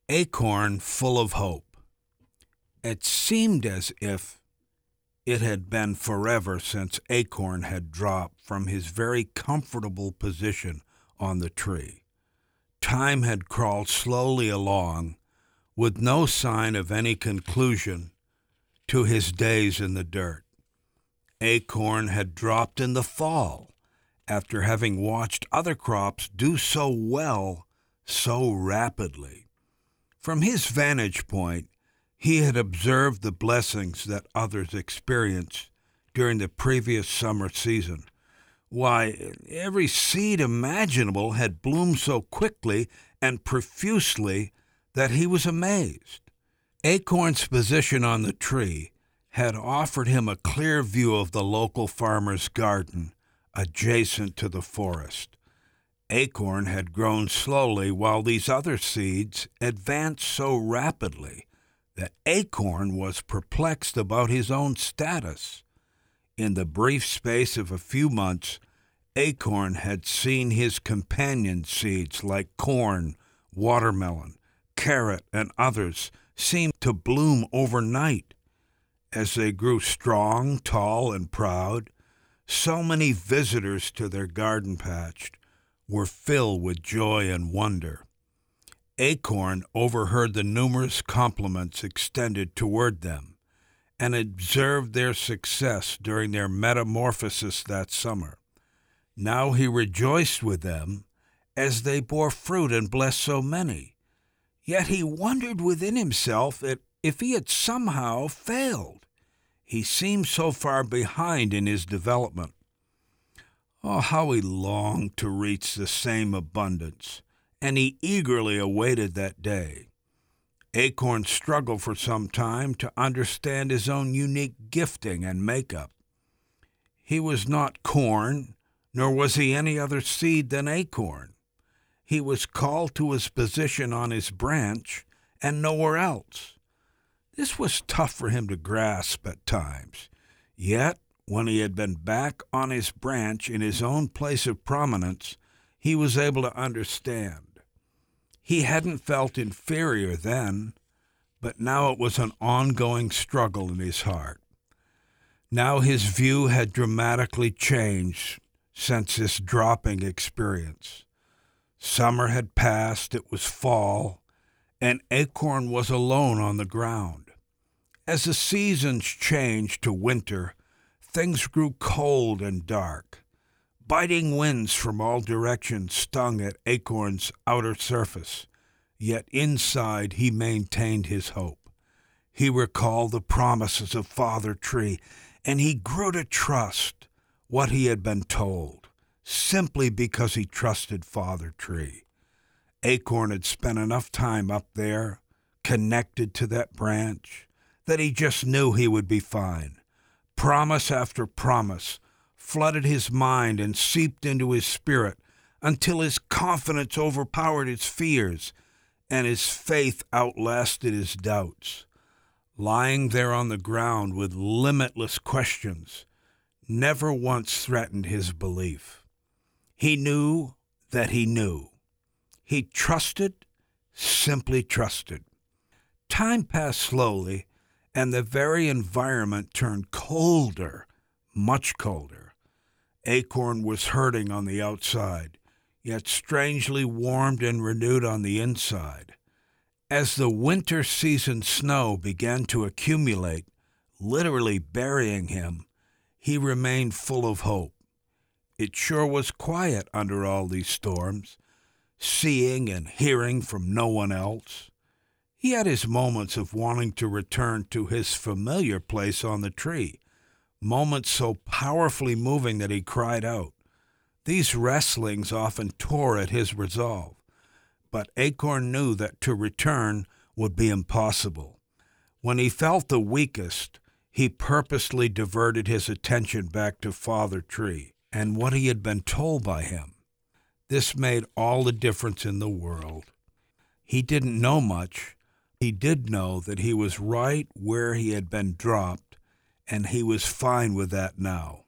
Acorn full of hope. It seemed as if it had been forever since Acorn had dropped from his very comfortable position on the tree. Time had crawled slowly along, with no sign of any conclusion to his days in the dirt. Acorn had dropped in the fall, after having watched other crops do so well so rapidly. From his vantage point, he had observed the blessings that others experienced during the previous summer season. Why, every seed imaginable had bloomed so quickly and profusely that he was amazed. Acorn's position on the tree had offered him a clear view of the local farmer's garden adjacent to the forest. Acorn had grown slowly while these other seeds advanced so rapidly that Acorn was perplexed about his own status. In the brief space of a few months, Acorn had seen his companion seeds like corn, watermelon, carrot, and others seem to bloom overnight. As they grew strong, tall, and proud, so many visitors to their garden patch were filled with joy and wonder. Acorn overheard the numerous compliments extended toward them and observed their success during their metamorphosis that summer. Now he rejoiced with them as they bore fruit and blessed so many. Yet he wondered within himself if he had somehow failed. He seemed so far behind in his development. Oh, how he longed to reach the same abundance, and he eagerly awaited that day. Acorn struggled for some time to understand his own unique gifting and makeup. He was not corn, nor was he any other seed than acorn. He was called to his position on his branch and nowhere else. This was tough for him to grasp at times. Yet, when he had been back on his branch in his own place of prominence, he was able to understand. He hadn't felt inferior then, but now it was an ongoing struggle in his heart. Now his view had dramatically changed since this dropping experience. Summer had passed, it was fall, and Acorn was alone on the ground. As the seasons changed to winter, things grew cold and dark. Biting winds from all directions stung at Acorn's outer surface, yet inside he maintained his hope. He recalled the promises of Father Tree, and he grew to trust what he had been told, simply because he trusted Father Tree. Acorn had spent enough time up there, connected to that branch, that he just knew he would be fine. Promise after promise flooded his mind and seeped into his spirit until his confidence overpowered his fears and his faith outlasted his doubts. Lying there on the ground with limitless questions never once threatened his belief. He knew that he knew. He trusted, simply trusted. Time passed slowly, and the very environment turned colder, much colder. Acorn was hurting on the outside, yet strangely warmed and renewed on the inside. As the winter season snow began to accumulate, literally burying him, he remained full of hope. It sure was quiet under all these storms, seeing and hearing from no one else. He had his moments of wanting to return to his familiar place on the tree, moments so powerfully moving that he cried out. These wrestlings often tore at his resolve, but Acorn knew that to return would be impossible. When he felt the weakest, he purposely diverted his attention back to Father Tree and what he had been told by him. This made all the difference in the world. He didn't know much. He did know that he was right where he had been dropped, and he was fine with that now.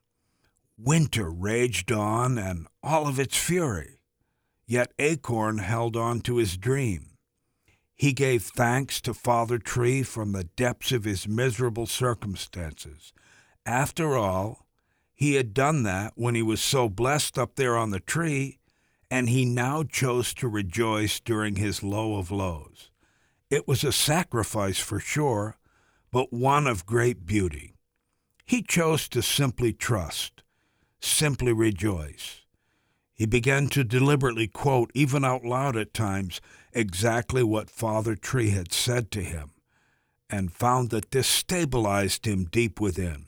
Winter raged on and all of its fury, yet Acorn held on to his dream. He gave thanks to Father Tree from the depths of his miserable circumstances. After all, he had done that when he was so blessed up there on the tree, and he now chose to rejoice during his low of lows. It was a sacrifice for sure, but one of great beauty. He chose to simply trust, simply rejoice. He began to deliberately quote, even out loud at times, exactly what Father Tree had said to him, and found that this stabilized him deep within.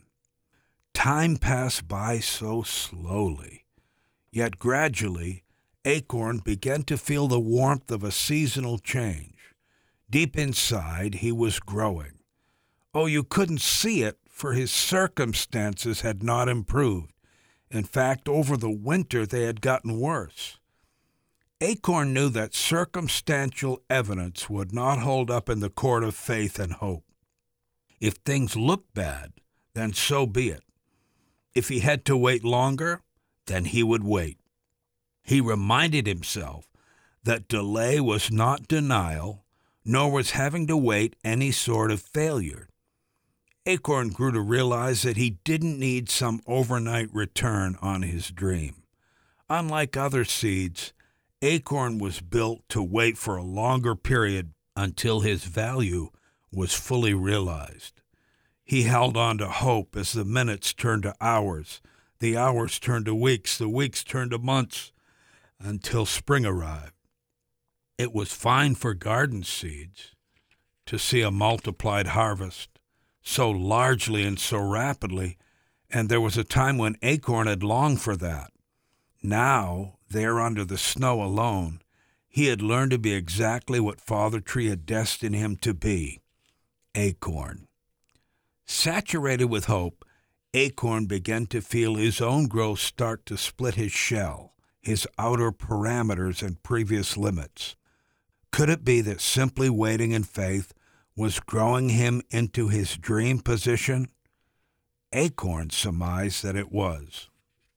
Time passed by so slowly, yet gradually Acorn began to feel the warmth of a seasonal change. Deep inside, he was growing. Oh, you couldn't see it, for his circumstances had not improved. In fact, over the winter they had gotten worse. Acorn knew that circumstantial evidence would not hold up in the court of faith and hope. If things looked bad, then so be it. If he had to wait longer, then he would wait. He reminded himself that delay was not denial, nor was having to wait any sort of failure. Acorn grew to realize that he didn't need some overnight return on his dream. Unlike other seeds, Acorn was built to wait for a longer period until his value was fully realized. He held on to hope as the minutes turned to hours, the hours turned to weeks, the weeks turned to months, until spring arrived. It was fine for garden seeds to see a multiplied harvest so largely and so rapidly, and there was a time when Acorn had longed for that. Now, there under the snow alone, he had learned to be exactly what Father Tree had destined him to be, Acorn. Saturated with hope, Acorn began to feel his own growth start to split his shell, his outer parameters and previous limits. Could it be that simply waiting in faith was growing him into his dream position? Acorn surmised that it was.